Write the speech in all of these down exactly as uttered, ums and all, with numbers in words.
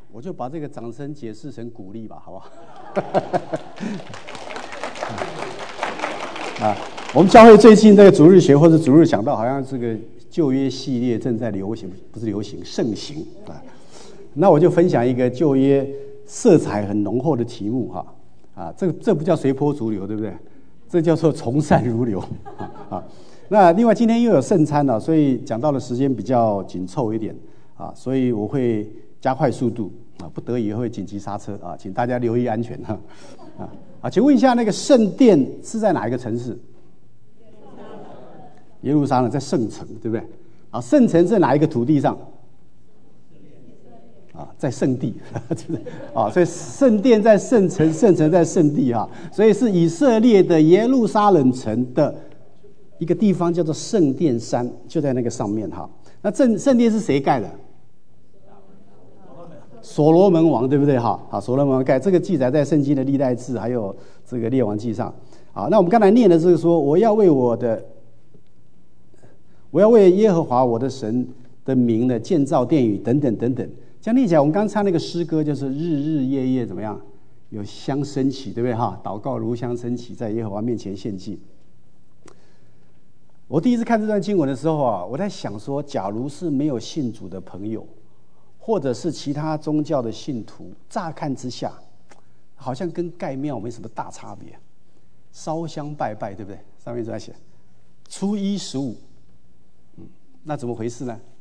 我就把这个掌声解释成鼓励吧，好不好？啊，我们教会最近这个主日学或者主日讲道，好像这个旧约系列正在流行，不是流行，盛行啊。那我就分享一个旧约色彩很浓厚的题目哈，啊，这这不叫随波逐流，对不对？这叫做从善如流啊啊。那另外今天又有圣餐了，所以讲到的时间比较紧凑一点啊，所以我会加快速度啊，不得已会紧急刹车啊，请大家留意安全哈啊啊！请问一下，那个圣殿是在哪一个城市？耶路撒冷，在圣城，对不对？啊，圣城在哪一个土地上？啊，在圣地，啊，所以圣殿在圣城，圣城在圣地哈，所以是以色列的耶路撒冷城的一个地方叫做圣殿山，就在那个上面哈。那圣圣殿是谁盖的？所罗门王，对不对哈？好，所罗门王盖，这个记载在圣经的历代志还有这个列王记上。好，那我们刚才念的这个说，我要为我的，我要为耶和华我的神的名呢建造殿宇等等等等。这样念起来，我们刚唱那个诗歌就是日日夜夜怎么样？有香升起，对不对哈？祷告如香升起，在耶和华面前献祭。我第一次看这段经文的时候啊，我在想说，假如是没有信主的朋友，或者是其他宗教的信徒，乍看之下，好像跟盖庙没什么大差别，烧香拜拜，对不对？上面这样写，初一十五，嗯，那怎么回事呢？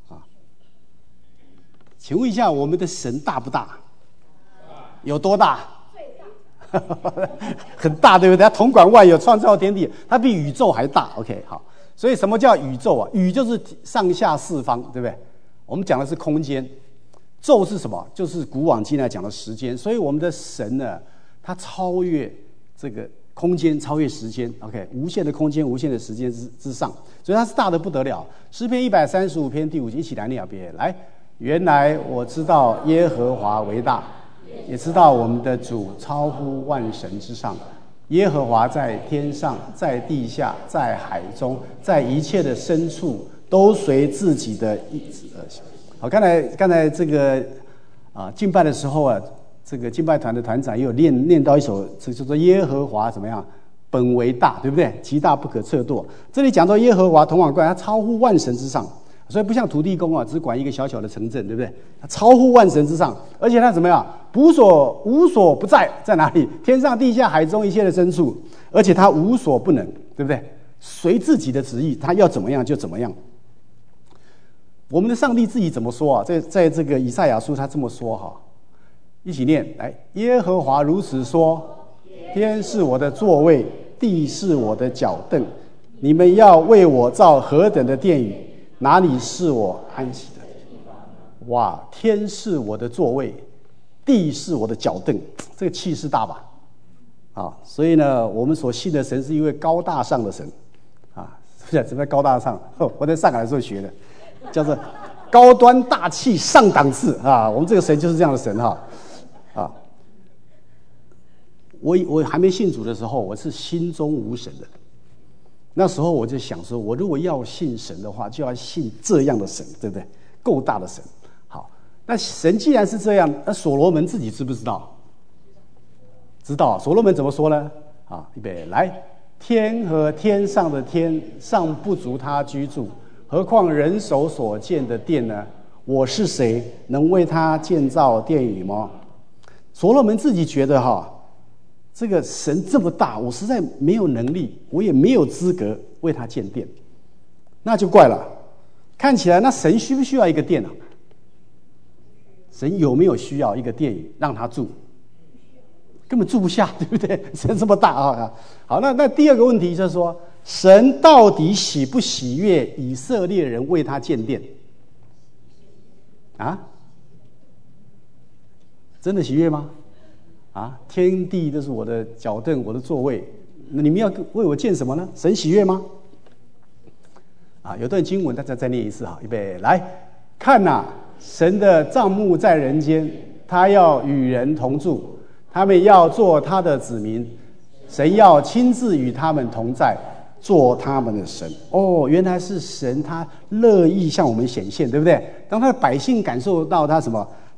请问一下，我们的神大不大？有多大？最大，很大，对不对？他统管万有，创造天地，他比宇宙还大。OK， 好，所以什么叫宇宙啊？宇就是上下四方，对不对？我们讲的是空间，宙是什么？就是古往今来讲的时间。所以我们的神呢，他超越这个空间，超越时间。OK， 无限的空间，无限的时间之之上，所以他是大的不得了。诗篇一百三十五篇第五节，一起来念啊，别来。原来我知道耶和华为大，也知道我们的主超乎万神之上。耶和华在天上，在地下，在海中，在一切的深处，都随自己的意志而行。好，刚才刚才这个啊敬拜的时候啊，这个敬拜团的团长也有念念到一首，这叫做耶和华怎么样？本为大，对不对？极大不可测度。这里讲到耶和华统管万，他超乎万神之上。所以不像土地公啊，只管一个小小的城镇，对不对？他超乎万神之上，而且他怎么样？无所无所不在，在哪里？天上、地下、海中一切的深处，而且他无所不能，对不对？随自己的旨意，他要怎么样就怎么样。我们的上帝自己怎么说啊？在在这个以赛亚书，他这么说哈，一起念来：耶和华如此说，天是我的座位，地是我的脚凳，你们要为我造何等的殿宇？哪里是我安息的地方？哇！天是我的座位，地是我的脚凳，这个气势大吧？啊，所以呢，我们所信的神是一位高大上的神，啊，是不是？什么叫高大上？我在上海的时候学的，叫做高端大气上档次啊！我们这个神就是这样的神哈，啊！我我还没信主的时候，我是心中无神的。那时候我就想说，我如果要信神的话，就要信这样的神，对不对？够大的神。好，那神既然是这样，那所罗门自己知不知道？知道。所罗门怎么说呢？啊，预备来，天和天上的天尚不足他居住，何况人手所建的殿呢？我是谁，能为他建造殿宇吗？所罗门自己觉得哈。这个神这么大，我实在没有能力，我也没有资格为他建殿，那就怪了。看起来，那神需不需要一个殿啊？神有没有需要一个殿宇让他住？根本住不下，对不对？神这么大啊！好，那那第二个问题就是说，神到底喜不喜悦以色列人为他建殿？啊？真的喜悦吗？啊，天地都是我的脚凳，我的座位，那你们要为我建什么呢？神喜悦吗？啊，有段经文，大家再念一次哈，预备来，看呐、啊，神的帐幕在人间，他要与人同住，他们要做他的子民，神要亲自与他们同在，做他们的神。哦，原来是神，他乐意向我们显现，对不对？当他的百姓感受到他什么？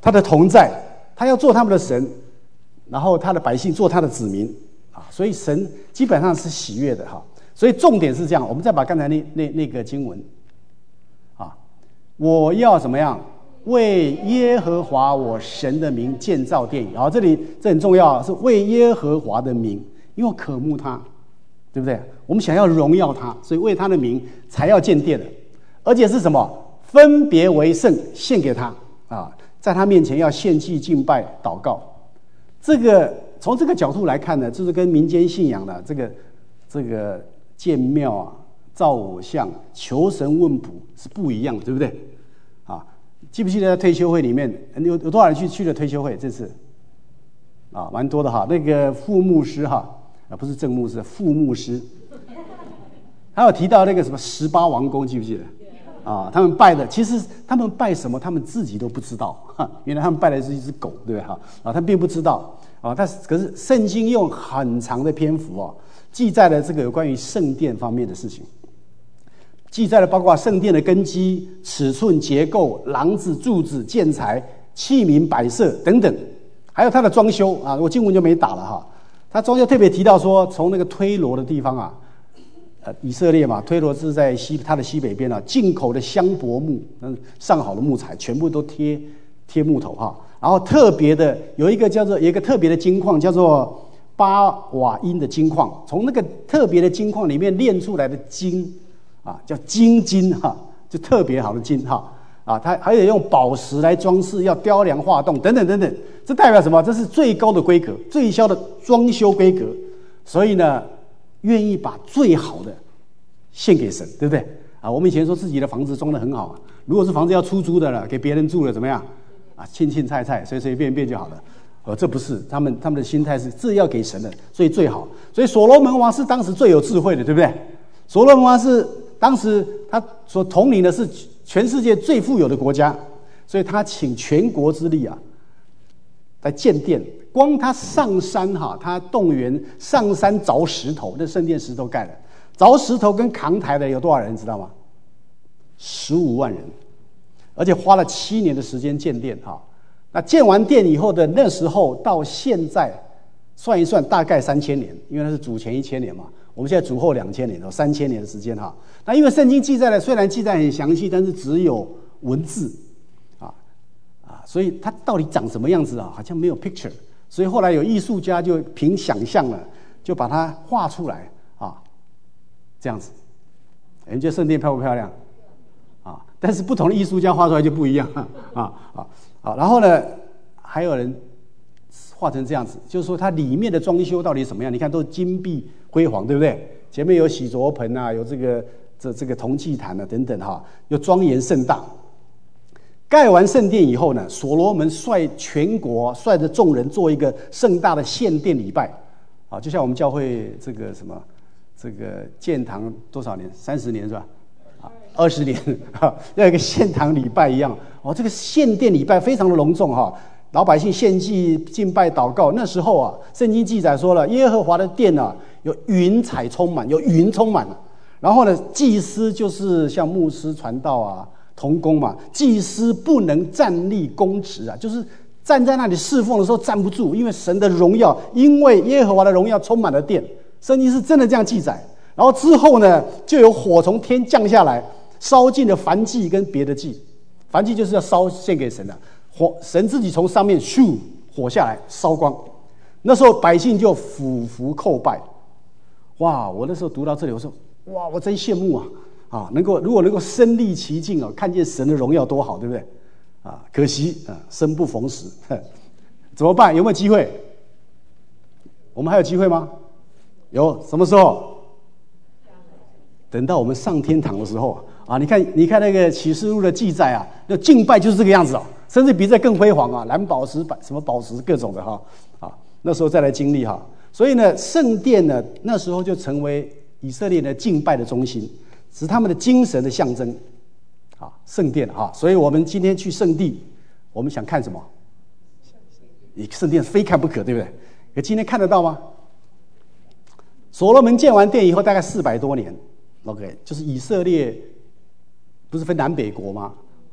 他的同在，他要做他们的神，然后他的百姓做他的子民啊，所以神基本上是喜悦的哈。所以重点是这样，我们再把刚才那那那个经文啊，我要怎么样为耶和华我神的名建造殿宇啊，这里这很重要，是为耶和华的名，因为渴慕他，对不对？我们想要荣耀他，所以为他的名才要建殿的，而且是什么？分别为圣，献给他啊，在他面前要献祭、敬拜、祷告。这个从这个角度来看呢，就是跟民间信仰的这个这个建庙啊、造偶像、求神问卜是不一样的，对不对？啊，记不记得在退休会里面有有多少人去去了退休会？这次啊，蛮多的哈。那个副牧师哈，啊不是正牧师，副牧师，他有提到那个什么十八王公，记不记得？啊，他们拜的其实他们拜什么，他们自己都不知道。哈，原来他们拜的是一只狗，对不对？哈，啊，他并不知道啊。但是可是圣经用很长的篇幅哦，记载了这个有关于圣殿方面的事情，记载了包括圣殿的根基、尺寸、结构、廊子、柱子、建材、器皿摆设等等，还有它的装修啊。我经文就没打了哈。他装修特别提到说，从那个推罗的地方啊。呃，以色列嘛，推罗是在西它的西北边啊，进口的香柏木，嗯，上好的木材，全部都贴贴木头哈。然后特别的有一个叫做有一个特别的金矿，叫做巴瓦因的金矿，从那个特别的金矿里面炼出来的金啊，叫金金哈，就特别好的金哈啊，它还有用宝石来装饰，要雕梁画栋等等等等，这代表什么？这是最高的规格，最高的装修规格，所以呢。愿意把最好的献给神，对不对啊？我们以前说自己的房子装得很好啊，如果是房子要出租的了，给别人住了怎么样啊？青青菜菜，随随便便就好了。呃，这不是他们他们的心态是这要给神的，所以最好。所以所罗门王是当时最有智慧的，对不对？所罗门王是当时他所统领的是全世界最富有的国家，所以他请全国之力啊来建殿。光他上山哈，他动员上山凿石头，那圣殿石头盖了，凿石头跟扛台的有多少人知道吗？十五万人，而且花了七年的时间建殿哈。那建完殿以后的那时候到现在，算一算大概三千年，因为那是主前一千年嘛，我们现在主后两千年，有三千年的时间哈。那因为圣经记载了，虽然记载很详细，但是只有文字啊啊，所以它到底长什么样子啊？好像没有 picture。所以后来有艺术家就凭想象了，就把它画出来啊，这样子。你觉得圣殿漂不漂亮？啊，但是不同的艺术家画出来就不一样啊啊啊啊！然后呢，还有人画成这样子，就是说它里面的装修到底什么样？你看都金碧辉煌，对不对？前面有洗濯盆啊，有这个这这个铜祭坛啊等等哈，又庄严盛大。盖完圣殿以后呢，所罗门率全国率着众人做一个盛大的献殿礼拜，啊，就像我们教会这个什么，这个建堂多少年？三十年是吧？啊，二十年，哈，要一个献堂礼拜一样。哦，这个献殿礼拜非常的隆重哈，老百姓献祭、敬拜、祷告。那时候啊，圣经记载说了，耶和华的殿啊，有云彩充满，有云充满了。然后呢，祭司就是像牧师、传道啊。同工嘛，祭司不能站立公职啊，就是站在那里侍奉的时候站不住，因为神的荣耀，因为耶和华的荣耀充满了殿。圣经是真的这样记载。然后之后呢，就有火从天降下来，烧尽了燔祭跟别的祭。燔祭就是要烧献给神的，火神自己从上面咻火下来烧光。那时候百姓就俯伏叩拜。哇！我那时候读到这里，我说哇，我真羡慕啊！啊，能够如果能够身历其境哦，看见神的荣耀多好，对不对？啊，可惜啊，生不逢时，怎么办？有没有机会？我们还有机会吗？有，什么时候？等到我们上天堂的时候啊！你看，你看那个启示录的记载啊，那敬拜就是这个样子哦，甚至比这更辉煌啊，蓝宝石、什么宝石各种的哈啊，那时候再来经历哈。所以呢，圣殿呢，那时候就成为以色列的敬拜的中心。是他们的精神的象征，啊，圣殿啊，所以我们今天去圣地，我们想看什么？你圣殿非看不可，对不对？可今天看得到吗？所罗门建完殿以后，大概四百多年 ，OK， 就是以色列不是分南北国吗？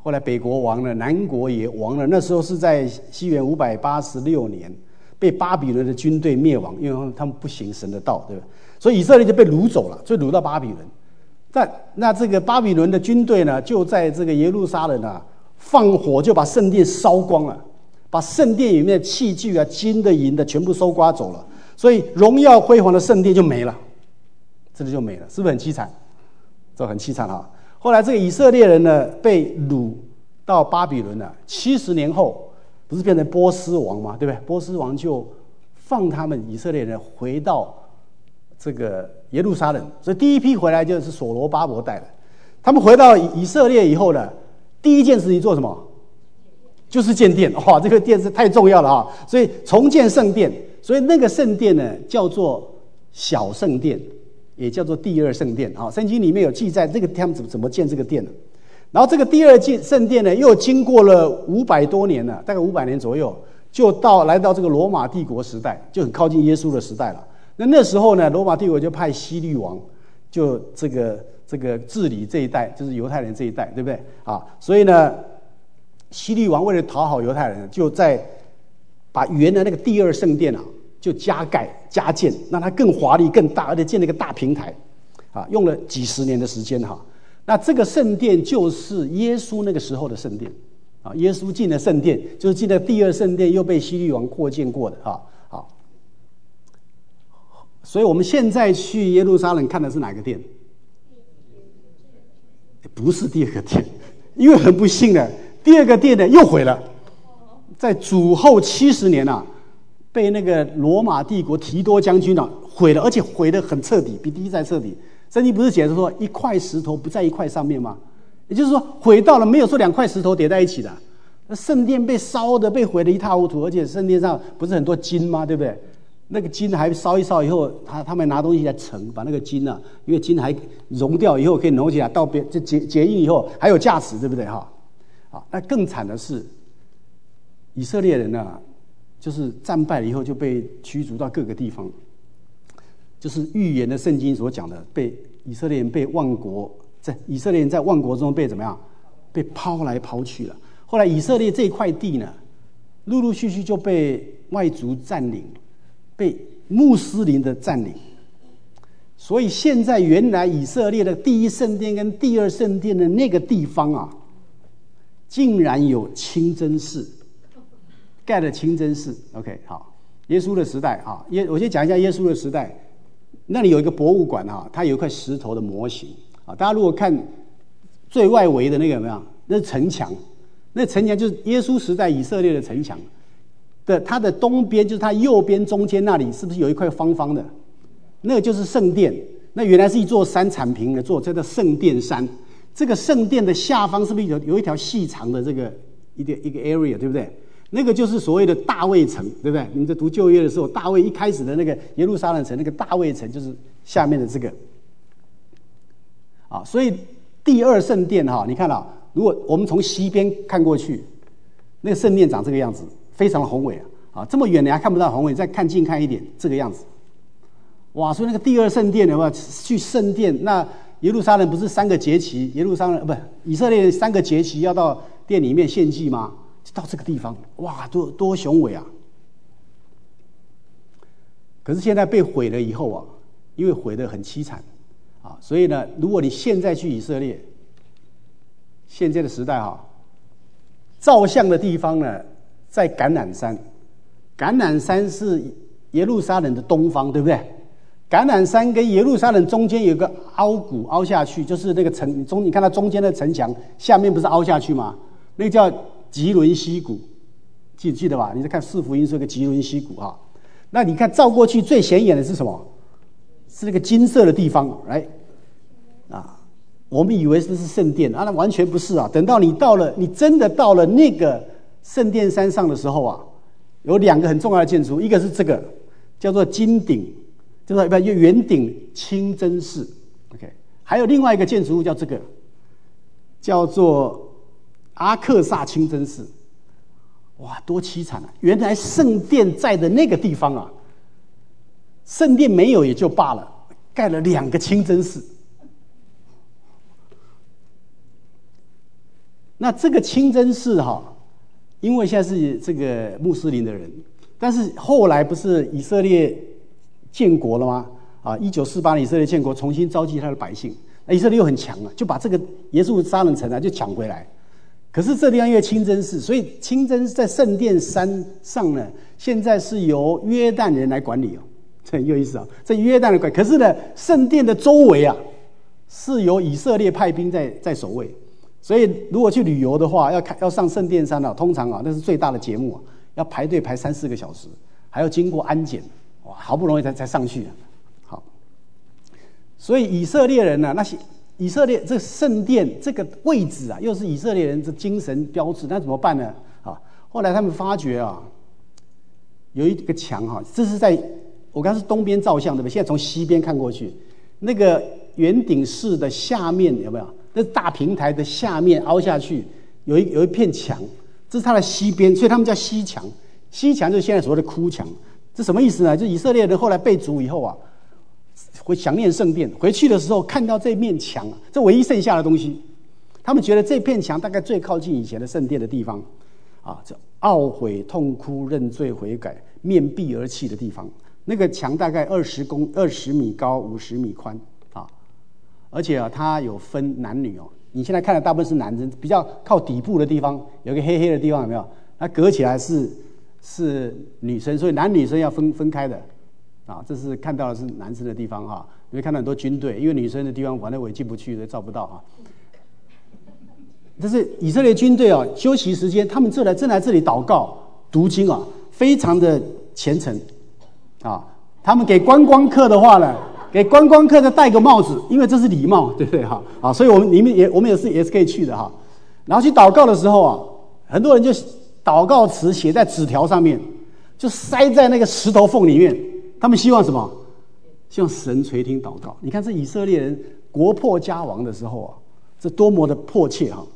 后来北国亡了，南国也亡了。那时候是在西元五百八十六年，被巴比伦的军队灭亡，因为他们不行神的道，对吧？所以以色列就被掳走了，就掳到巴比伦。但那这个巴比伦的军队呢，就在这个耶路撒冷啊，放火就把圣殿烧光了，把圣殿里面的器具啊，金的银的全部收刮走了，所以荣耀辉煌的圣殿就没了，这里就没了，是不是很凄惨？这很凄惨啊！后来这个以色列人呢，被掳到巴比伦了，七十年后不是变成波斯王吗？对不对？波斯王就放他们以色列人回到这个耶路撒冷，所以第一批回来就是所罗巴伯带的。他们回到以色列以后呢，第一件事情做什么？就是建殿。哇，这个殿是太重要了啊！所以重建圣殿，所以那个圣殿呢叫做小圣殿，也叫做第二圣殿啊。圣经里面有记载，这个他们怎么怎么建这个殿的。然后这个第二建圣殿呢，又经过了五百多年了，大概五百年左右，就到来到这个罗马帝国时代，就很靠近耶稣的时代了。那那时候呢，罗马帝国就派希律王，就这个这个治理这一带，就是犹太人这一带，对不对啊？所以呢，希律王为了讨好犹太人，就在把原来那个第二圣殿啊，就加盖加建，让它更华丽、更大，而且建了一个大平台，啊，用了几十年的时间哈。那这个圣殿就是耶稣那个时候的圣殿，啊，耶稣进了圣殿，就是进了第二圣殿，又被希律王扩建过的哈。好，所以我们现在去耶路撒冷看的是哪个殿？不是第二个殿，因为很不幸的，第二个殿呢又毁了，在主后七十年啊，被那个罗马帝国提多将军啊毁了，而且毁得很彻底，比第一代彻底。圣经不是解释说一块石头不在一块上面吗？也就是说毁到了，没有说两块石头叠在一起的。那圣殿被烧的被毁得一塌糊涂，而且圣殿上不是很多金吗？对不对？那个金还烧一烧以后，他他们拿东西来盛，把那个金啊，因为金还熔掉以后可以弄起来，到别就结结印以后还有价值，对不对哈？好，那更惨的是，以色列人呢，就是战败了以后就被驱逐到各个地方。就是预言的圣经所讲的，被以色列人被万国在以色列人在万国中被怎么样？被抛来抛去了。后来以色列这块地呢，陆陆续续就被外族占领，被穆斯林的占领。所以现在原来以色列的第一圣殿跟第二圣殿的那个地方啊，竟然有清真寺，盖了清真寺。OK， 好，耶稣的时代啊，耶，我先讲一下耶稣的时代。那里有一个博物馆哈，它有一块石头的模型啊。大家如果看最外围的那个有没有？那是城墙，那城墙就是耶稣时代以色列的城墙的，它的东边就是它右边中间那里，是不是有一块方方的？那个就是圣殿。那原来是一座山铲平的座，叫做圣殿山。这个圣殿的下方是不是有有一条细长的这个一个一个 area， 对不对？那个就是所谓的大卫城，对不对？你们在读旧约的时候，大卫一开始的那个耶路撒冷城，那个大卫城就是下面的这个。啊，所以第二圣殿哈，你看啊，如果我们从西边看过去，那个圣殿长这个样子，非常的宏伟啊！啊，这么远你还看不到宏伟，再看近看一点，这个样子。哇，所以那个第二圣殿有没有去圣殿？那耶路撒冷不是三个节期？耶路撒冷不是以色列三个节期要到殿里面献祭吗？到这个地方，哇，多多雄伟啊！可是现在被毁了以后啊，因为毁得很凄惨啊，所以呢，如果你现在去以色列，现在的时代哈、啊，照相的地方呢，在橄榄山，橄榄山是耶路撒冷的东方，对不对？橄榄山跟耶路撒冷中间有一个凹谷凹下去，就是那个城中，你看它中间的城墙下面不是凹下去吗？那个叫吉伦溪谷，记记得吧？你在看四福音是个吉伦溪谷哈。那你看照过去最显眼的是什么？是那个金色的地方，来啊！我们以为这是圣殿啊，那完全不是啊！等到你到了，你真的到了那个圣殿山上的时候啊，有两个很重要的建筑，一个是这个叫做金顶，就是不圆顶清真寺 ，OK， 还有另外一个建筑物叫这个，叫做阿克萨清真寺。哇，多凄惨啊！原来圣殿在的那个地方啊，圣殿没有也就罢了，盖了两个清真寺。 那这个清真寺哈，因为现在是这个穆斯林的人，但是后来不是以色列建国了吗？啊，一九四八年以色列建国，重新召集他的百姓，那以色列又很强啊，就把这个耶路撒冷城啊就抢回来。可是这地方因为清真寺，所以清真在圣殿山上呢，现在是由约旦人来管理哦，这很有意思啊。这约旦人管，可是呢，圣殿的周围啊，是由以色列派兵在在守卫。所以如果去旅游的话，要看要上圣殿山啊，通常啊那是最大的节目啊，要排队排三四个小时，还要经过安检，哇，好不容易才才上去啊。好，所以以色列人呢、啊，那些以色列这圣殿这个位置啊，又是以色列人的精神标志，那怎么办呢？啊，后来他们发觉啊，有一个墙哈、啊，这是在我刚才是东边照相对不对？现在从西边看过去，那个圆顶式的下面有没有？那大平台的下面凹下去，有一有一片墙，这是它的西边，所以他们叫西墙。西墙就是现在所谓的哭墙。这什么意思呢？就以色列人后来被逐以后啊，会想念圣殿，回去的时候看到这面墙啊，这唯一剩下的东西，他们觉得这片墙大概最靠近以前的圣殿的地方，啊，这懊悔、痛哭、认罪、悔改、面壁而泣的地方。那个墙大概二十公二十米高，五十米宽。而且啊，它有分男女哦。你现在看的大部分是男生，比较靠底部的地方有一个黑黑的地方，有没有？它隔起来是是女生，所以男女生要分分开的啊。这是看到的是男生的地方哈，你会看到很多军队，因为女生的地方反正我也进不去，所以照不到哈。这是以色列军队啊，休息时间，他们这来正来这里祷告、读经啊，非常的虔诚啊。他们给观光客的话呢，给观光客再戴个帽子，因为这是礼貌，对不对哈？啊，所以我们里面也我们也是也是可以去的哈。然后去祷告的时候啊，很多人就祷告词写在纸条上面，就塞在那个石头缝里面。他们希望什么？希望神垂听祷告。你看这以色列人国破家亡的时候啊，这多么的迫切哈！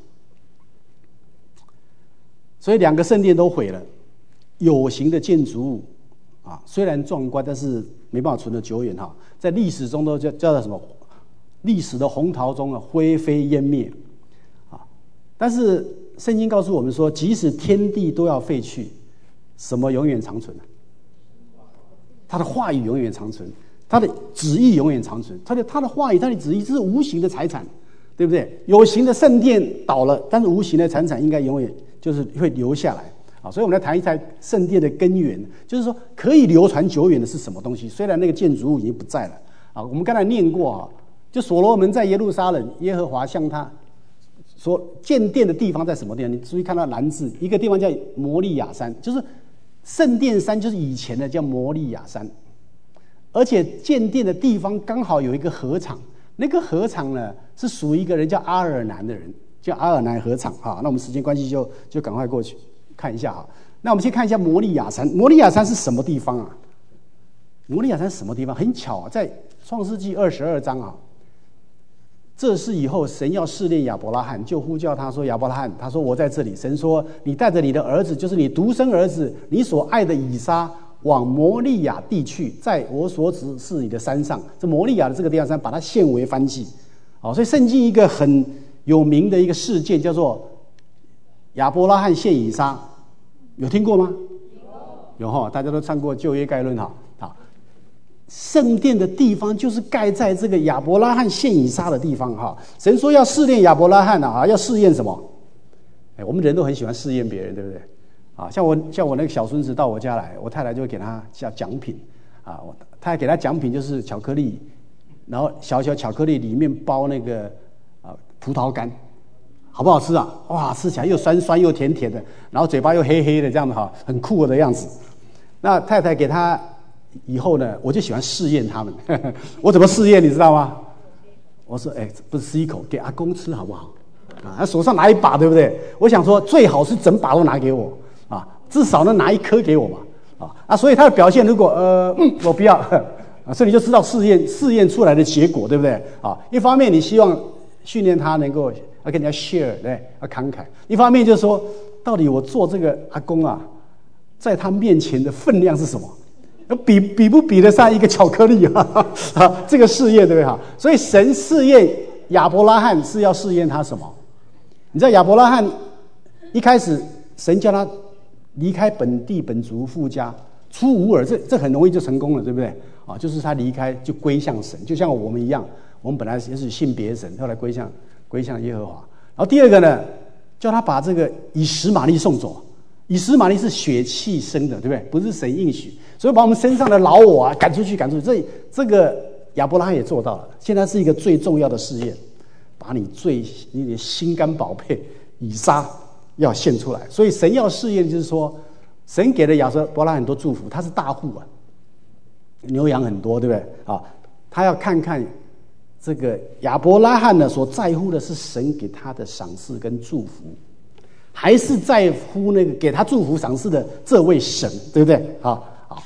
所以两个圣殿都毁了，有形的建筑物啊，虽然壮观，但是没办法存得久远哈。在历史中都叫叫做什么？历史的洪涛中啊，灰飞烟灭啊！但是圣经告诉我们说，即使天地都要废去，什么永远长存呢？他的话语永远长存，他的旨意永远长存。他的他的话语，他的旨意，这是无形的财产，对不对？有形的圣殿倒了，但是无形的财产应该永远就是会留下来啊！所以我们来谈一谈圣殿的根源，就是说可以流传久远的是什么东西？虽然那个建筑物已经不在了啊，我们刚才念过啊，就所罗门在耶路撒冷，耶和华向他说建殿的地方在什么地方？你注意看到蓝字，一个地方叫摩利亚山，就是圣殿山，就是以前的叫摩利亚山，而且建殿的地方刚好有一个河场，那个河场呢是属于一个人叫阿尔南的人，叫阿尔南河场啊。那我们时间关系就就赶快过去看一下哈。那我们先看一下摩利亚山，摩利亚山是什么地方啊？摩利亚山是什么地方？很巧啊，在创世纪二十二章啊。这是以后神要试炼亚伯拉罕，就呼叫他说：“亚伯拉罕，他说我在这里。”神说：“你带着你的儿子，就是你独生儿子，你所爱的以撒，往摩利亚地去，在我所指示你的山上。”这摩利亚的这个地方山，把它献为燔祭。好，所以圣经一个很有名的一个事件叫做亚伯拉罕献以撒，有听过吗？有，有哈，大家都唱过旧约概论哈。好。圣殿的地方就是盖在这个亚伯拉罕献以撒的地方哈。神说要试验亚伯拉罕啊，要试验什么？哎，我们人都很喜欢试验别人，对不对？啊，像我像我那个小孙子到我家来，我太太就会给他叫奖品啊，我太太给他奖品就是巧克力，然后小小巧克力里面包那个啊葡萄干，好不好吃啊？哇，吃起来又酸酸又甜甜的，然后嘴巴又黑黑的，这样的哈，很酷的样子。那太太给他。以后呢，我就喜欢试验他们。我怎么试验，你知道吗？我说：“哎，不是吃一口，给阿公吃好不好？啊，他手上拿一把，对不对？我想说，最好是整把都拿给我啊，至少能拿一颗给我嘛。啊啊，所以他的表现，如果呃，嗯，我不要啊，所以你就知道试验试验出来的结果，对不对？啊，一方面你希望训练他能够要跟人家 share， 对，要慷慨；一方面就是说，到底我做这个阿公啊，在他面前的分量是什么？”比比不比得上一个巧克力啊？啊，这个试验对不对哈？所以神试验亚伯拉罕是要试验他什么？ 你知道亚伯拉罕一开始神叫他离开本地本族父家，出吾尔，这这很容易就成功了，对不对？啊，就是他离开就归向神，就像我们一样，我们本来也是信别神，后来归向归向耶和华。然后第二个呢，叫他把这个以实玛利送走。以实玛利是血气生的，对不对？不是神应许，所以把我们身上的老我啊赶出去，赶出去。这这个亚伯拉罕也做到了。现在是一个最重要的试验，把你最你的心肝宝贝以撒要献出来。所以神要试验，就是说，神给了亚伯拉罕很多祝福，他是大户啊，牛羊很多，对不对？啊，他要看看这个亚伯拉罕呢所在乎的是神给他的赏赐跟祝福。还是在乎那个给他祝福赏赐的这位神，对不对？好，好，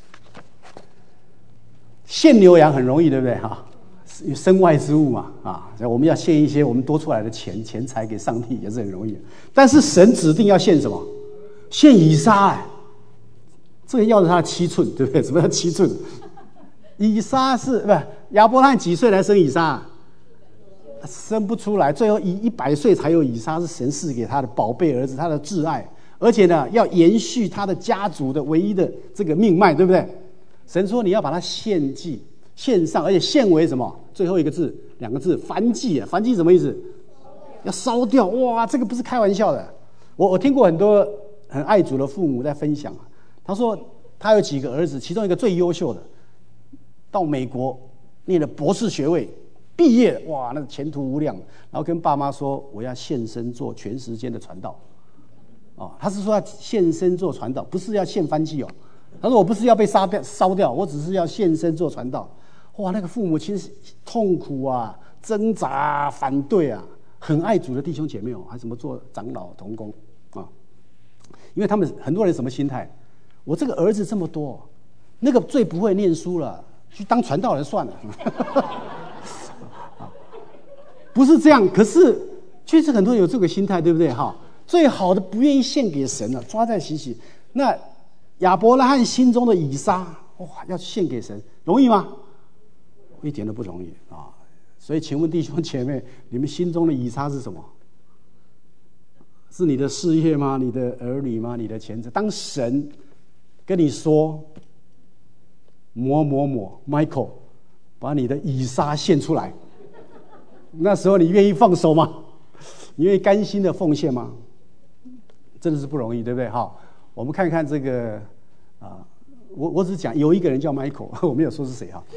献牛羊很容易，对不对？哈，身外之物嘛，啊，我们要献一些我们多出来的钱钱财给上帝也是很容易。但是神指定要献什么？献以撒，哎，这个要是他的七寸，对不对？什么叫七寸？以撒是不是亚伯拉罕几岁来生以撒？生不出来，最后一一百岁才有以撒，是神赐给他的宝贝儿子，他的挚爱，而且呢，要延续他的家族的唯一的这个命脉，对不对？神说你要把它献祭、献上，而且献为什么？最后一个字，两个字，燔祭啊！燔祭什么意思？要烧掉！哇，这个不是开玩笑的。我我听过很多很爱主的父母在分享，他说他有几个儿子，其中一个最优秀的，到美国念了博士学位。毕业哇，那前途无量，然后跟爸妈说我要献身做全时间的传道，哦，他是说要献身做传道，不是要献燔祭哦。他说我不是要被杀掉烧掉，我只是要献身做传道。哇，那个父母亲痛苦啊，挣扎啊，反对啊，很爱主的弟兄姐妹哦，还什么做长老同工啊，因为他们很多人什么心态？我这个儿子这么多，那个最不会念书了，去当传道人算了。不是这样，可是确实很多人有这个心态，对不对？哈，最好的不愿意献给神了，抓在喜喜。那亚伯拉罕心中的以撒，哇，要献给神，容易吗？一点都不容易啊！所以，请问弟兄姐妹，你们心中的以撒是什么？是你的事业吗？你的儿女吗？你的钱财？当神跟你说某某某 Michael， 把你的以撒献出来。那时候你愿意放手吗？你愿意甘心的奉献吗？真的是不容易，对不对？好，我们看看这个啊，我我只是讲有一个人叫 Michael， 我没有说是谁哈。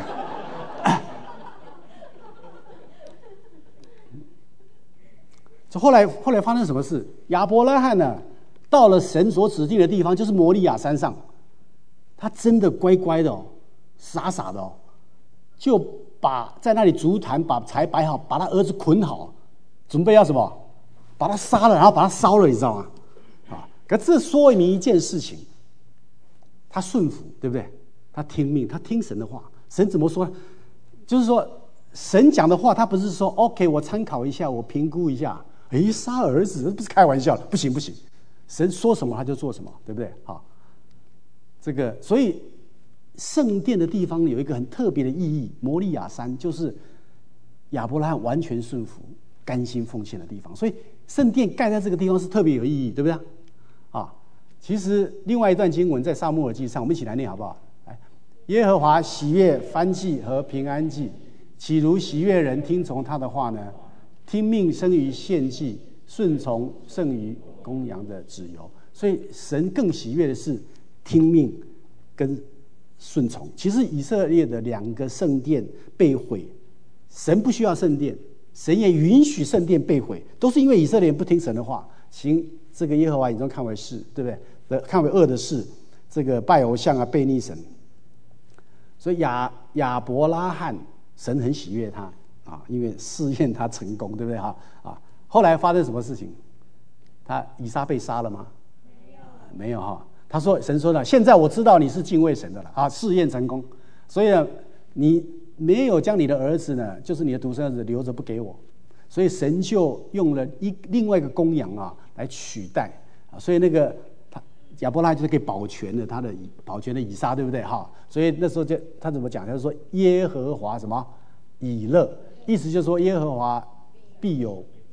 这后来后来发生什么事？亚伯拉罕呢，到了神所指定的地方，就是摩利亚山上，他真的乖乖的哦，傻傻的哦，就把在那里足坛把柴摆好，把他儿子捆好，准备要什么？把他杀了，然后把他烧了，你知道吗？啊！可这说明一件事情，他顺服，对不对？他听命，他听神的话。神怎么说？就是说，神讲的话，他不是说 OK， 我参考一下，我评估一下。哎，杀儿子，这不是开玩笑的，不行不行。神说什么他就做什么，对不对？好，这个所以。圣殿的地方有一个很特别的意义，摩利亚山就是亚伯拉罕完全顺服、甘心奉献的地方，所以圣殿盖在这个地方是特别有意义，对不对？啊，其实另外一段经文在撒母耳记上，我们一起来念好不好？来，耶和华喜悦燔祭和平安祭，岂如喜悦人听从他的话呢？听命胜于献祭，顺从胜于公羊的脂油。所以神更喜悦的是听命跟顺从。其实以色列的两个圣殿被毁，神不需要圣殿，神也允许圣殿被毁，都是因为以色列人不听神的话，行这个耶和华眼中看为是，对不对？看为恶的事，这个拜偶像啊，背逆神。所以亚亚伯拉罕，神很喜悦他啊，因为试验他成功，对不对哈？啊，后来发生什么事情？他以撒被杀了吗？没有，没有哈。他说：“神说了，现在我知道你是敬畏神的了啊，试验成功，所以呢，你没有将你的儿子呢，就是你的独生儿子留着不给我，所以神就用了一另外一个公羊啊来取代啊，所以那个他亚伯拉罕就是可以保全了他的保全的以撒，对不对哈？所以那时候就他怎么讲？他就说耶和华什么以勒，意思就是说耶和华必有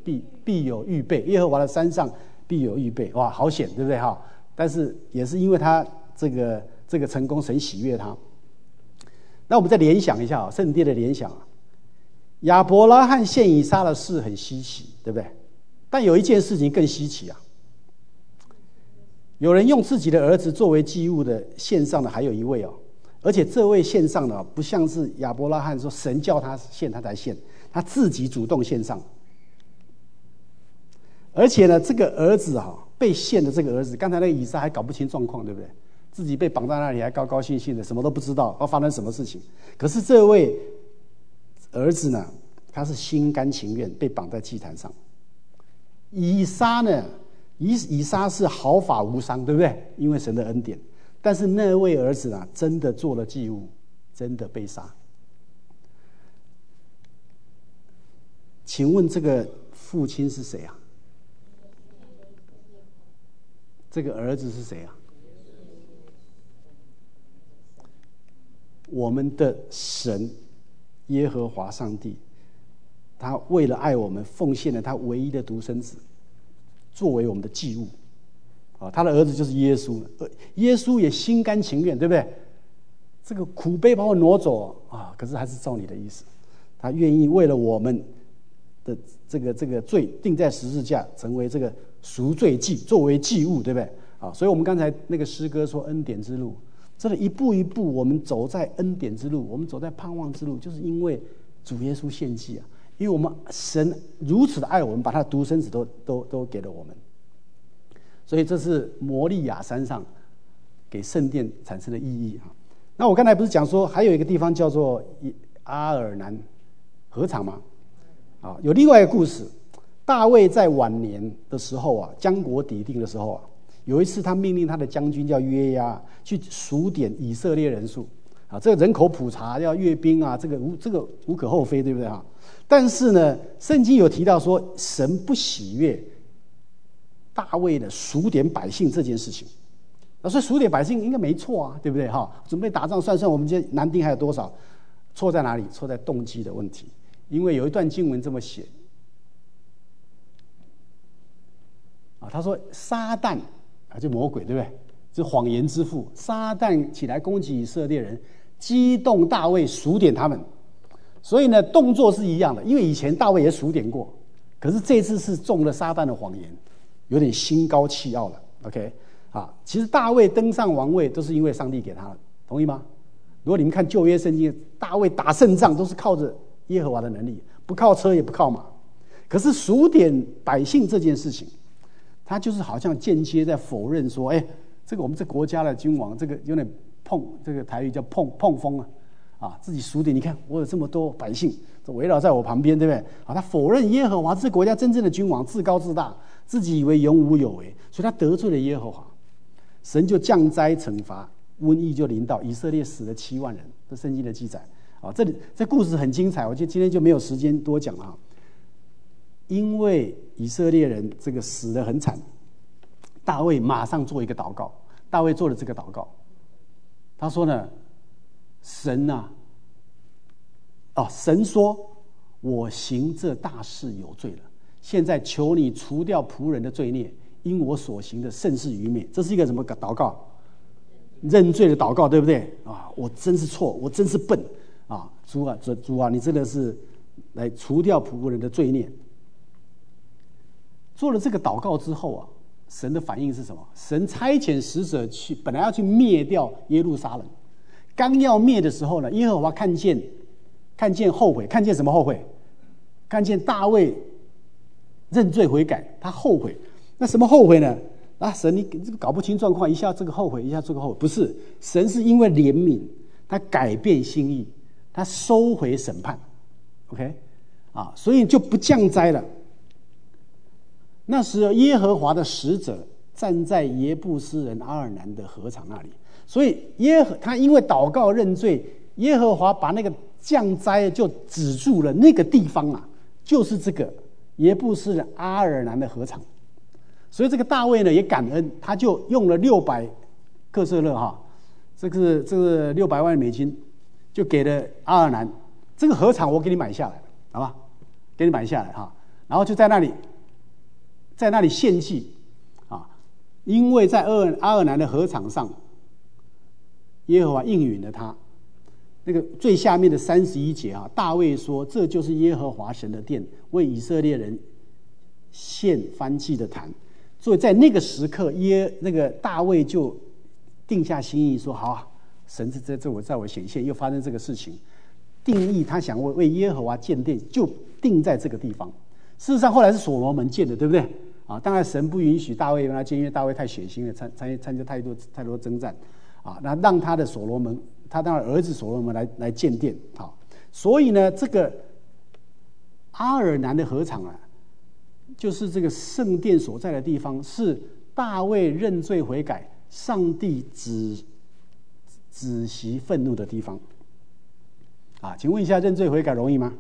必必有预备，耶和华的山上必有预备。哇，好险，对不对哈？但是也是因为他这个这个成功，神喜悦他。那我们再联想一下啊，圣殿的联想啊，亚伯拉罕献以撒的事很稀奇，对不对？但有一件事情更稀奇啊，有人用自己的儿子作为祭物的献上的还有一位哦，而且这位献上的不像是亚伯拉罕说神叫他献他才献，他自己主动献上。而且呢，这个儿子哈、啊、被献的这个儿子，刚才那个以撒还搞不清状况，对不对？自己被绑在那里还高高兴兴的，什么都不知道要发生什么事情。可是这位儿子呢，他是心甘情愿被绑在祭坛上。以撒呢，以以撒是毫发无伤，对不对？因为神的恩典。但是那位儿子呢，真的做了祭物，真的被杀。请问这个父亲是谁啊？这个儿子是谁啊？我们的神耶和华上帝，他为了爱我们，奉献了他唯一的独生子，作为我们的祭物。啊，他的儿子就是耶稣，耶稣也心甘情愿，对不对？这个苦杯把我挪走啊，可是还是照你的意思，他愿意为了我们的这个这个罪钉在十字架，成为这个赎罪祭，作为祭物，对不对？啊，所以我们刚才那个诗歌说恩典之路。真的一步一步我们走在恩典之路，我们走在盼望之路，就是因为主耶稣献祭啊，因为我们神如此的爱我们，把他的独生子都都都给了我们。所以这是摩利亚山上给圣殿产生的意义啊。那我刚才不是讲说还有一个地方叫做阿尔南禾场吗？啊，有另外一个故事，大卫在晚年的时候啊，将国抵定的时候啊，有一次他命令他的将军叫约押去数点以色列人数啊，这个人口普查要阅兵啊，这个无这个无可厚非，对不对啊？但是呢，圣经有提到说神不喜悦大卫的数点百姓这件事情，啊，所以数点百姓应该没错啊，对不对哈？准备打仗算算我们这男丁还有多少，错在哪里？错在动机的问题。因为有一段经文这么写啊，他说撒旦啊，就魔鬼，对不对？是谎言之父，撒旦起来攻击以色列人，激动大卫数点他们。所以呢，动作是一样的，因为以前大卫也数点过，可是这次是中了撒旦的谎言，有点心高气傲了。OK， 啊，其实大卫登上王位都是因为上帝给他的，同意吗？如果你们看旧约圣经，大卫打胜仗都是靠着耶和华的能力，不靠车也不靠马。可是数点百姓这件事情，他就是好像间接在否认说，哎，这个我们这国家的君王，这个有点碰，这个台语叫碰碰风啊，啊，自己数点，你看我有这么多百姓围绕在我旁边，对不对？啊，他否认耶和华是国家真正的君王，自高自大，自己以为勇武有为，所以他得罪了耶和华，神就降灾惩罚，瘟疫就临到，以色列死了七万人，这圣经的记载啊。这里这故事很精彩，我就今天就没有时间多讲了啊。因为以色列人这个死得很惨，大卫马上做一个祷告。大卫做了这个祷告，他说呢：“神啊，哦，神说，我行这大事有罪了。现在求你除掉仆人的罪孽，因我所行的甚是愚昧。”这是一个什么祷告？认罪的祷告，对不对啊？我真是错，我真是笨啊！主啊，主啊，你真的是来除掉仆人的罪孽。做了这个祷告之后啊，神的反应是什么？神差遣使者去，本来要去灭掉耶路撒冷，刚要灭的时候呢，耶和华看见，看见后悔，看见什么后悔？看见大卫认罪悔改，他后悔。那什么后悔呢？啊，神你搞不清状况，一下这个后悔，一下这个后悔，不是，神是因为怜悯，他改变心意，他收回审判 ，OK， 啊，所以就不降灾了。那时候耶和华的使者站在耶布斯人阿尔南的禾场那里，所以耶和他因为祷告认罪，耶和华把那个降灾就止住了。那个地方啊，就是这个耶布斯人阿尔南的禾场。所以这个大卫呢也感恩，他就用了六百克舍勒哈，这个这个六百万美金，就给了阿尔南这个禾场，我给你买下来了，好吧？给你买下来哈。 然后就在那里，在那里献祭啊，因为在阿尔阿尔南的禾场上，耶和华应允了他。那个最下面的三十一节啊，大卫说：“这就是耶和华神的殿，为以色列人献燔祭的坛。”所以在那个时刻，耶那个大卫就定下心意说：“好啊，神在这我在我显现，又发生这个事情，定义他想为为耶和华建殿，就定在这个地方。事实上，后来是所罗门建的，对不对？啊，当然神不允许大卫让他建，因为大卫太血腥了，参参参加太多太多征战啊，那让他的所罗门。”他当然儿子所罗门来来建殿，好，所以呢，这个阿尔南的禾场啊，就是这个圣殿所在的地方，是大卫认罪悔改、上帝止止息愤怒的地方。啊，请问一下，认罪悔改容易吗？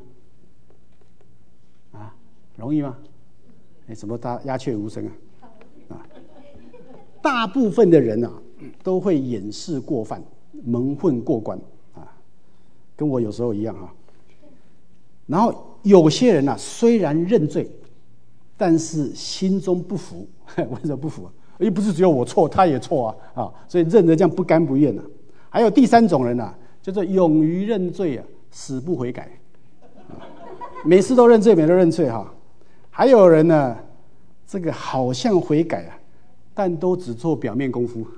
啊，容易吗？哎，怎么大鸦雀无声啊？啊，大部分的人啊，都会掩饰过犯。蒙混过关啊，跟我有时候一样啊。然后有些人啊，虽然认罪，但是心中不服。为什么不服？又不是只有我错，他也错啊啊！所以认得这样不甘不愿啊。还有第三种人啊，叫做勇于认罪啊，死不悔改。啊、每次都认罪，每次都认罪哈、啊。还有人呢，这个好像悔改啊，但都只做表面功夫。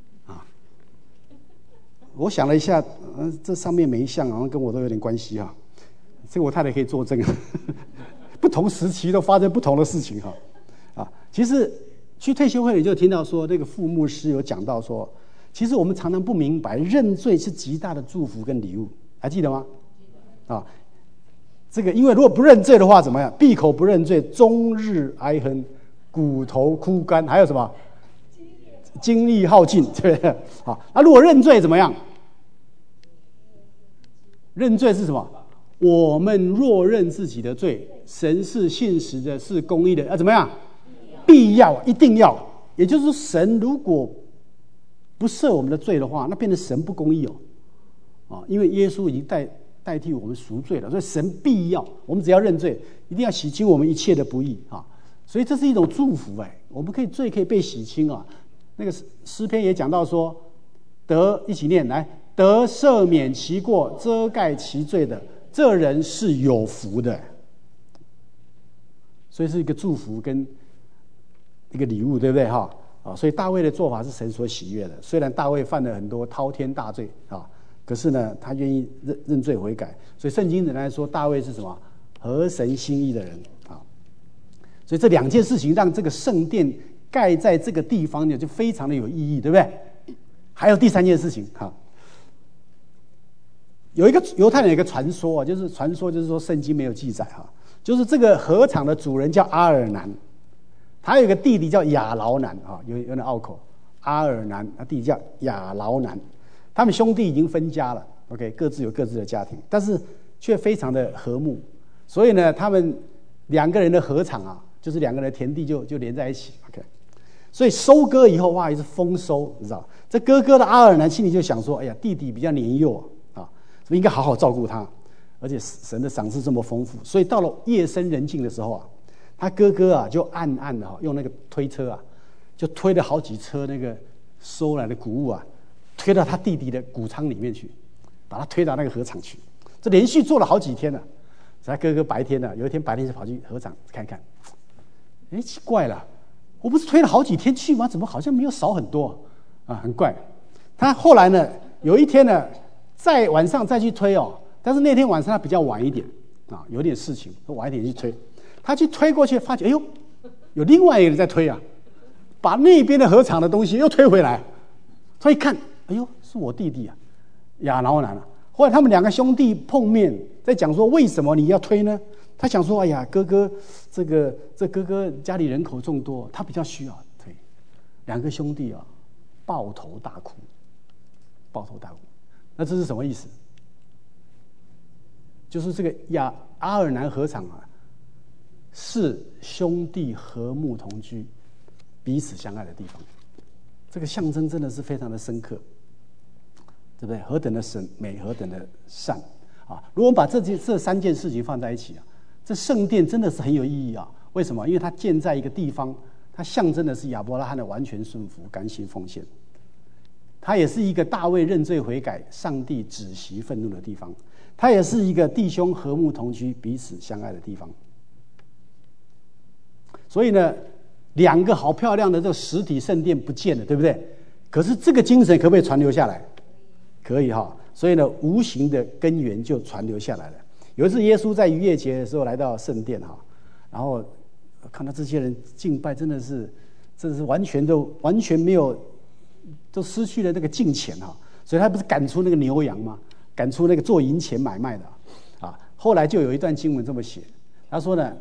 我想了一下，呃，这上面每一项好像跟我都有点关系哈、啊。这个我太太可以作证，不同时期都发生不同的事情哈。啊，其实去退休会里就听到说，那个副牧师有讲到说，其实我们常常不明白，认罪是极大的祝福跟礼物，还记得吗？啊，这个因为如果不认罪的话，怎么样？闭口不认罪，终日哀恨，骨头枯干，还有什么？精力耗尽，对不对？好，那如果认罪怎么样？认罪是什么？我们若认自己的罪，神是信实的，是公义的，要怎么样？必要，一定要。也就是说，神如果不赦我们的罪的话，那变成神不公义哦。啊，因为耶稣已经代代替我们赎罪了，所以神必要，我们只要认罪，一定要洗清我们一切的不义啊。所以这是一种祝福哎，我们可以罪可以被洗清啊。那个诗篇也讲到说，得一起念来，得赦免其过、遮盖其罪的，这人是有福的。所以是一个祝福跟一个礼物，对不对哈？啊，所以大卫的做法是神所喜悦的。虽然大卫犯了很多滔天大罪啊，可是呢，他愿意认认罪悔改。所以圣经人来说，大卫是什么？合神心意的人啊。所以这两件事情让这个圣殿盖在这个地方呢，就非常的有意义，对不对？还有第三件事情哈，有一个犹太人有一个传说啊，就是传说就是说圣经没有记载哈，就是这个禾场的主人叫阿尔南，他有一个弟弟叫亚劳南啊，有有点拗口，阿尔南，他弟弟叫亚劳南，他们兄弟已经分家了 ，OK， 各自有各自的家庭，但是却非常的和睦，所以呢，他们两个人的禾场啊，就是两个人的田地就就连在一起 ，OK。所以收割以后哇，也是丰收，你知道？这哥哥的阿尔南心里就想说：“哎呀，弟弟比较年幼啊，所以应该好好照顾他。而且神的赏赐这么丰富，所以到了夜深人静的时候啊，他哥哥啊就暗暗的、啊、用那个推车啊，就推了好几车那个收来的谷物啊，推到他弟弟的谷仓里面去，把他推到那个禾场去。这连续做了好几天了、啊。他哥哥白天呢、啊，有一天白天就跑去禾场看看，哎，奇怪了。”我不是推了好几天去吗？怎么好像没有少很多啊？很怪。他后来呢，有一天呢，在晚上再去推哦，但是那天晚上他比较晚一点啊，有点事情，晚一点去推。他去推过去，发觉哎呦，有另外一个人在推啊，把那边的禾场的东西又推回来。他一看，哎呦，是我弟弟啊，亚劳南啊。后来他们两个兄弟碰面，在讲说为什么你要推呢？他想说：“哎呀，哥哥，这个这哥哥家里人口众多，他比较需要。”对，两个兄弟啊，抱头大哭，抱头大哭。那这是什么意思？就是这个亚阿尔南禾场啊，是兄弟和睦同居、彼此相爱的地方。这个象征真的是非常的深刻，对不对？何等的神美，何等的善啊！如果我们把这件这三件事情放在一起啊。 这圣殿真的是很有意义啊！为什么？因为它建在一个地方，它象征的是亚伯拉罕的完全顺服、甘心奉献。它也是一个大卫认罪悔改、上帝止息愤怒的地方。它也是一个弟兄和睦同居、彼此相爱的地方。所以呢，两个好漂亮的这个实体圣殿不见了，对不对？可是这个精神可不可以传流下来？可以哈。所以呢，无形的根源就传流下来了。有一次，耶稣在逾越节的时候来到圣殿哈，然后看到这些人敬拜，真的是，真的是完全都完全没有，都失去了那个敬虔哈。所以他不是赶出那个牛羊吗？赶出那个做银钱买卖的啊。后来就有一段经文这么写，他说呢，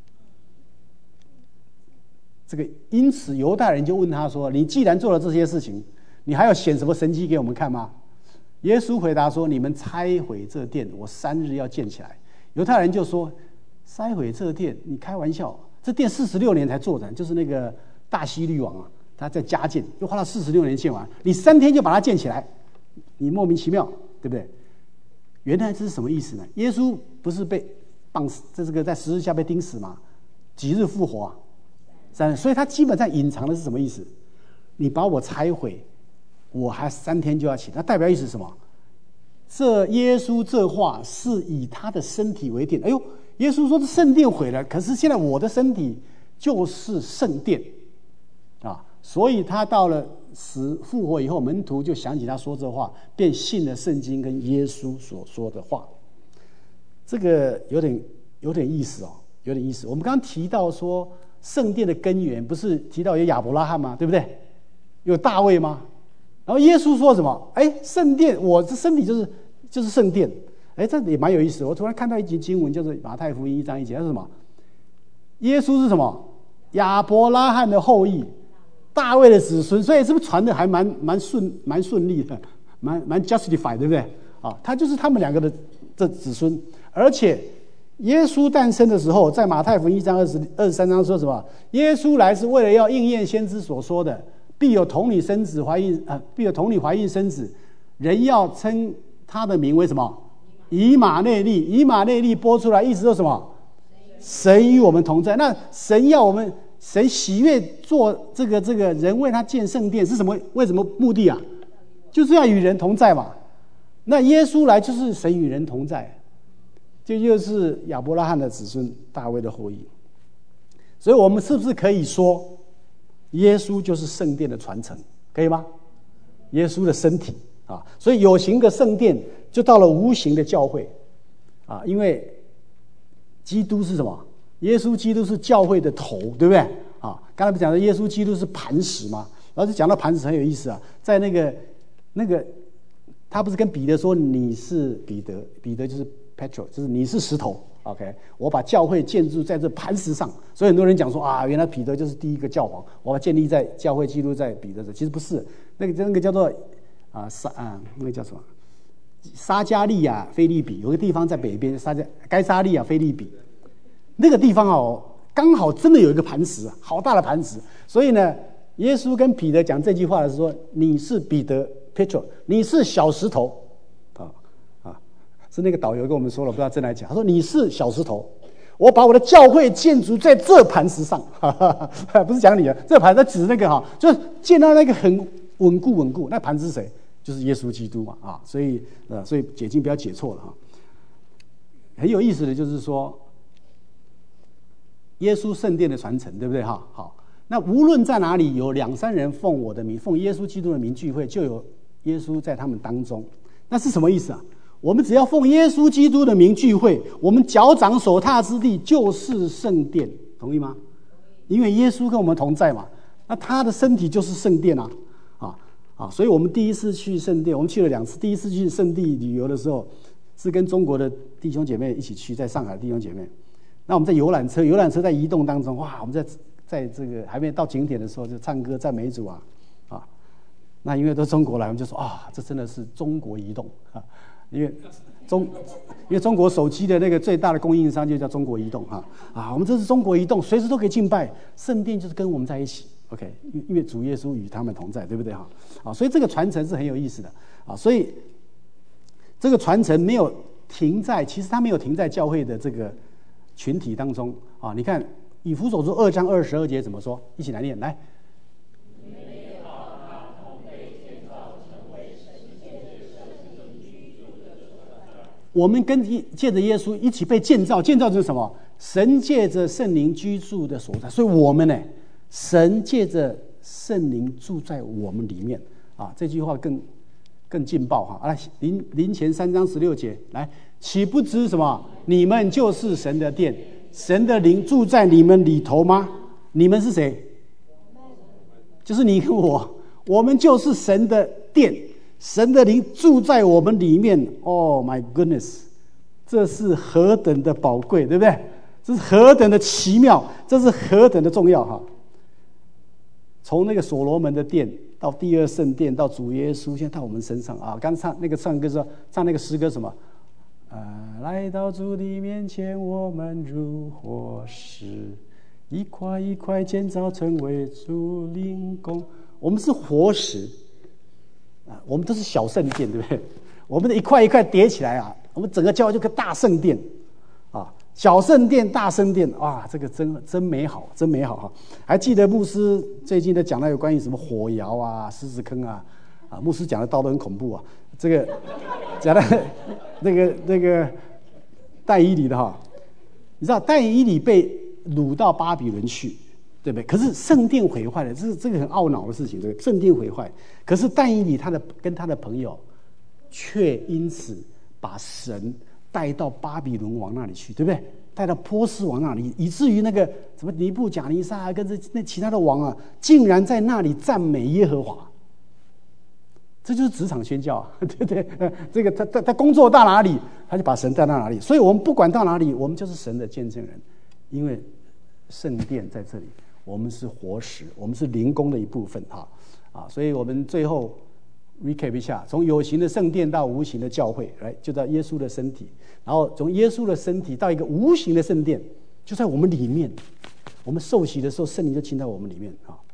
这个因此犹太人就问他说：“你既然做了这些事情，你还要显什么神迹给我们看吗？”耶稣回答说：“你们拆毁这殿，我三日要建起来。”犹太人就说：“拆毁这殿，你开玩笑？这殿四十六年才做成，就是那个大希律王啊，他在加建，又花了四十六年建完，你三天就把它建起来，你莫名其妙，对不对？”原来这是什么意思呢？耶稣不是被绑死，这个在十字架被钉死吗？几日复活啊？三，所以他基本上隐藏的是什么意思？你把我拆毁，我还三天就要起，那代表意思是什么？这耶稣这话是以他的身体为殿。哎呦，耶稣说这圣殿毁了，可是现在我的身体就是圣殿啊！所以他到了死复活以后，门徒就想起他说这话，便信了圣经跟耶稣所说的话。这个有点有点意思哦，有点意思。我们刚刚提到说圣殿的根源，不是提到有亚伯拉罕吗？对不对？有大卫吗？然后耶稣说什么？哎，圣殿，我这身体就是就是圣殿。哎，这也蛮有意思的。我突然看到一节经文，就是马太福音一章一节，是什么？耶稣是什么？亚伯拉罕的后裔，大卫的子孙，所以是不是传的还蛮蛮顺蛮顺利的，蛮蛮 justify， 对不对？啊，他就是他们两个的这子孙。而且耶稣诞生的时候，在马太福音一章二十二十三章说什么？耶稣来是为了要应验先知所说的。必有童女生子怀孕，呃，必有童女怀孕生子，人要称他的名为什么？以马内利。以马内利播出来，意思是什么？神与我们同在。那神要我们，神喜悦做这个这个人为他建圣殿是什么？为什么目的啊？就是要与人同在嘛。那耶稣来就是神与人同在，这就是亚伯拉罕的子孙，大卫的后裔。所以我们是不是可以说？耶稣就是圣殿的传承，可以吗？耶稣的身体啊，所以有形的圣殿就到了无形的教会啊，因为基督是什么？耶稣基督是教会的头，对不对啊？刚才不讲的耶稣基督是磐石吗？然后就讲到磐石很有意思啊，在那个那个他不是跟彼得说你是彼得，彼得就是 Petro， 就是你是石头。OK， 我把教会建筑在这磐石上，所以很多人讲说啊，原来彼得就是第一个教皇，我要建立在教会基督在彼得这，其实不是，那个那个叫做啊撒啊那个叫什么撒加利亚腓利比，有个地方在北边，撒加该撒利亚腓利比，那个地方哦，刚好真的有一个磐石，好大的磐石，所以呢，耶稣跟彼得讲这句话的时候，你是彼得 Petro， 你是小石头。是那个导游跟我们说了，不知道真来假。他说：“你是小石头，我把我的教会建筑在这磐石上。”不是讲你啊，这磐石指那个哈，就是建到那个很稳固稳固。那磐石是谁？就是耶稣基督嘛啊！所以呃，所以解经不要解错了哈。很有意思的就是说，耶稣圣殿的传承，对不对哈？好，那无论在哪里有两三人奉我的名，奉耶稣基督的名聚会，就有耶稣在他们当中。那是什么意思啊？我们只要奉耶稣基督的名聚会，我们脚掌所踏之地就是圣殿，同意吗？因为耶稣跟我们同在嘛，那他的身体就是圣殿啊，啊啊！所以我们第一次去圣殿，我们去了两次。第一次去圣地旅游的时候，是跟中国的弟兄姐妹一起去，在上海的弟兄姐妹。那我们在游览车，游览车在移动当中，哇！我们在在这个还没到景点的时候，就唱歌赞美主啊啊！那因为都中国来，我们就说啊，这真的是中国移动啊。因为中，因为中国手机的那个最大的供应商就叫中国移动哈啊，我们这是中国移动，随时都可以敬拜，圣殿就是跟我们在一起 ，OK， 因为主耶稣与他们同在，对不对哈？啊，所以这个传承是很有意思的啊，所以这个传承没有停在，其实它没有停在教会的这个群体当中啊。你看以弗所书二章二十二节怎么说？一起来念，来。我们跟借着耶稣一起被建造，建造就是什么？神借着圣灵居住的所在。所以我们呢，神借着圣灵住在我们里面啊。这句话更更劲爆哈！来，林林前三章十六节，来，岂不知什么？你们就是神的殿，神的灵住在你们里头吗？你们是谁？就是你跟我，我们就是神的殿。神的灵住在我们里面 ，Oh my goodness， 这是何等的宝贵，对不对？这是何等的奇妙，这是何等的重要哈！从那个所罗门的殿到第二圣殿，到主耶稣，现在到我们身上啊！刚才唱那个唱歌说，唱那个诗歌什么？呃，来到主的面前，我们如活石，一块一块建造成为主灵宫。我们是活石。我们都是小圣殿，对不对？我们的一块一块叠起来啊，我们整个教会就个大圣殿啊，小圣殿、大圣殿，哇，这个真真美好，真美好哈！还记得牧师最近在讲到有关于什么火窑啊、狮子坑啊，啊，牧师讲的道都很恐怖啊。这个讲的那个那个但以理的哈，你知道但以理被掳到巴比伦去。对不对？可是圣殿毁坏了，这是这个很懊恼的事情。对不对？圣殿毁坏，可是但以理他的跟他的朋友，却因此把神带到巴比伦王那里去，对不对？带到波斯王那里，以至于那个什么尼布甲尼撒啊，跟这那其他的王啊，竟然在那里赞美耶和华。这就是职场宣教啊，对不对？这个他他他工作到哪里，他就把神带到哪里。所以我们不管到哪里，我们就是神的见证人，因为圣殿在这里。我们是活石，我们是灵宫的一部分哈啊，所以我们最后 recap 一下，从有形的圣殿到无形的教会，来就到耶稣的身体，然后从耶稣的身体到一个无形的圣殿，就在我们里面。我们受洗的时候，圣灵就进到我们里面啊。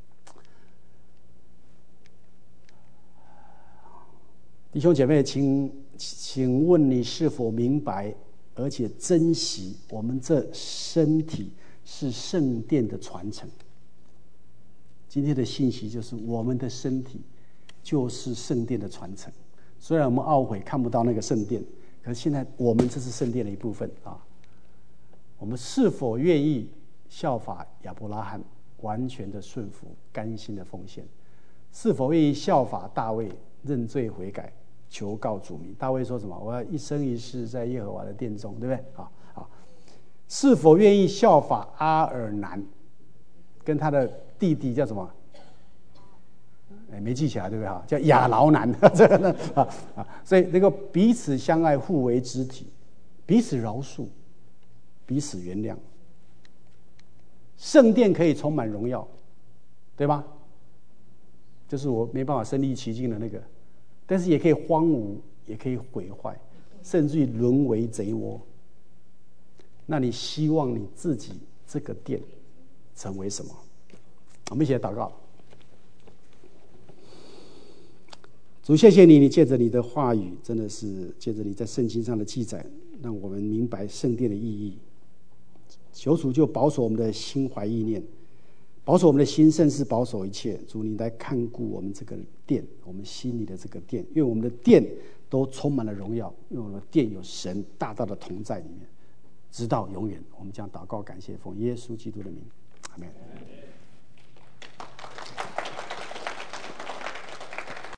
弟兄姐妹，请请问你是否明白，而且珍惜我们这身体？是圣殿的传承。今天的信息就是我们的身体就是圣殿的传承。虽然我们懊悔看不到那个圣殿，可是现在我们这是圣殿的一部分啊。我们是否愿意效法亚伯拉罕，完全的顺服，甘心的奉献？是否愿意效法大卫，认罪悔改，求告主名？大卫说什么？我要一生一世在耶和华的殿中，对不对？啊。是否愿意效法阿尔南，跟他的弟弟叫什么？哎，没记起来，对不对？哈，叫亚劳南。这个呢，啊啊，所以这个彼此相爱，互为肢体，彼此饶恕，彼此原谅。圣殿可以充满荣耀，对吧？就是我没办法身临其境的那个，但是也可以荒芜，也可以毁坏，甚至于沦为贼窝。那你希望你自己这个殿成为什么？我们一起来祷告。主，谢谢你，你借着你的话语，真的是借着你在圣经上的记载，让我们明白圣殿的意义。求主就保守我们的心怀意念，保守我们的心，甚至保守一切。主，你来看顾我们这个殿，我们心里的这个殿，因为我们的殿都充满了荣耀，因为我们的殿有神大大的同在里面。直到永远，我们将祷告感谢，奉耶稣基督的名，阿们。